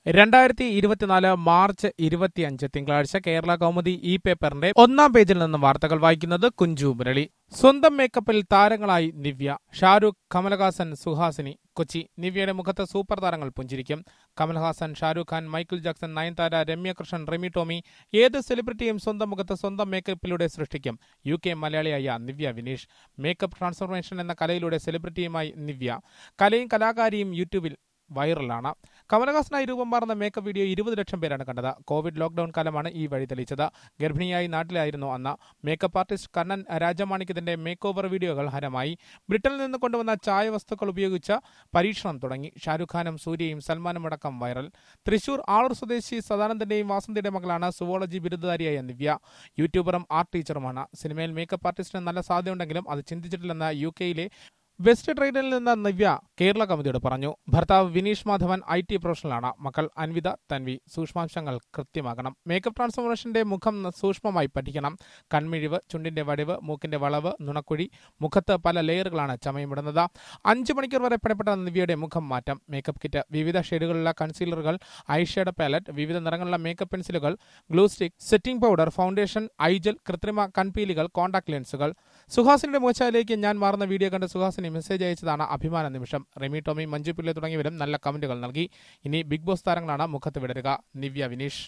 2024 March 25 തിങ്കളാഴ്ച കേരള കൗമുദി ഈ പേപ്പറിന്റെ ഒന്നാം പേജിൽ നിന്ന് വാർത്തകൾ വായിക്കുന്നത് കുഞ്ചു മുരളി. സ്വന്തം മേക്കപ്പിൽ താരങ്ങളായി ദിവ്യ, ഷാരൂഖ്, കമലഹാസൻ, സുഹാസിനി. കൊച്ചി. ദിവ്യയുടെ മുഖത്ത് സൂപ്പർ താരങ്ങൾ പുഞ്ചിരിക്കും. Kamal Haasan, Shahrukh Khan, Michael Jackson, Nayanthara, Ramya Krishnan, Rimi Tomy. ഏത് സെലിബ്രിറ്റിയും സ്വന്തം മുഖത്ത് സ്വന്തം മേക്കപ്പിലൂടെ സൃഷ്ടിക്കും. UK മലയാളിയായ ദിവ്യ വിനീഷ്. മേക്കപ്പ് ട്രാൻസ്ഫോർമേഷൻ എന്ന കലയിലൂടെ സെലിബ്രിറ്റിയുമായി ദിവ്യ. കലയും കലാകാരിയും യൂട്യൂബിൽ വൈറലാണ്. കമലഹാസനായി രൂപം മാറുന്ന മേക്കപ്പ് വീഡിയോ 20 ലക്ഷം പേരാണ് കണ്ടത്. കോവിഡ് ലോക്ഡൌൺ കാലമാണ് ഈ വഴി തെളിയിച്ചത്. ഗർഭിണിയായി നാട്ടിലായിരുന്നു അന്ന്. മേക്കപ്പ് ആർട്ടിസ്റ്റ് കണ്ണൻ രാജമാണിക്യത്തിന്റെ മേക്ക് ഓവർ വീഡിയോകൾ ഹരമായി. ബ്രിട്ടനിൽ നിന്ന് കൊണ്ടുവന്ന ചായ വസ്തുക്കൾ ഉപയോഗിച്ച പരീക്ഷണം തുടങ്ങി. ഷാരൂഖ് ഖാനും സൂര്യയും സൽമാനും അടക്കം വൈറൽ. തൃശൂർ ആളൂർ സ്വദേശി സദാനന്ദന്റെയും വാസന്തിയുടെ മകളാണ് സുവോളജി ബിരുദധാരിയായ ദിവ്യ. യൂട്യൂബറും ആർട്ട് ടീച്ചറുമാണ്. സിനിമയിൽ മേക്കപ്പ് ആർട്ടിസ്റ്റിന് നല്ല സാധ്യതയുണ്ടെങ്കിലും അത് ചിന്തിച്ചിട്ടില്ലെന്ന് UK വെസ്റ്റ് ട്രെയിനിൽ നിന്ന് ദിവ്യ കേരള കൗമുദിയോട് പറഞ്ഞു. ഭർത്താവ് വിനീഷ് മാധവൻ IT പ്രൊഫഷണലാണ്. മക്കൾ അൻവിത, തൻവി. സൂക്ഷ്മാംശങ്ങൾ കൃത്യമാകണം. മേക്കപ്പ് ട്രാൻസ്ഫോർമേഷന്റെ മുഖം സൂക്ഷ്മമായി പഠിക്കണം. കൺമിഴിവ്, ചുണ്ടിന്റെ വടിവ്, മൂക്കിന്റെ വളവ്, നുണക്കുഴി. മുഖത്ത് പല ലെയറുകളാണ് ചമയമിടുന്നത്. 5 മണിക്കൂർ വരെ പണിപ്പെട്ട ദിവ്യയുടെ മുഖം മാറ്റം. മേക്കപ്പ് കിറ്റ്, വിവിധ ഷെയ്ഡുകളിലുള്ള കൺസീലറുകൾ, ഐഷേഡ് പാലറ്റ്, വിവിധ നിറങ്ങളുള്ള മേക്കപ്പ് പെൻസിലുകൾ, glue stick, setting powder, foundation, eye gel, കൃത്രിമ കൺപീലികൾ, കോൺടാക്ട് ലെൻസുകൾ. സുഹാസിനിയുടെ മുഖഛായയിലേക്ക് ഞാൻ മാറുന്ന വീഡിയോ കണ്ട് സുഹാസിനി മെസ്സേജ് അയച്ചതാണ് അഭിമാന നിമിഷം. റിമി ടോമി, മഞ്ജു പിള്ളെ തുടങ്ങിയവരും നല്ല കമന്റുകൾ നൽകി. ഇനി ബിഗ് ബോസ് താരങ്ങളാണ് മുഖത്ത് വിടരുക. ദിവ്യ വിനീഷ്.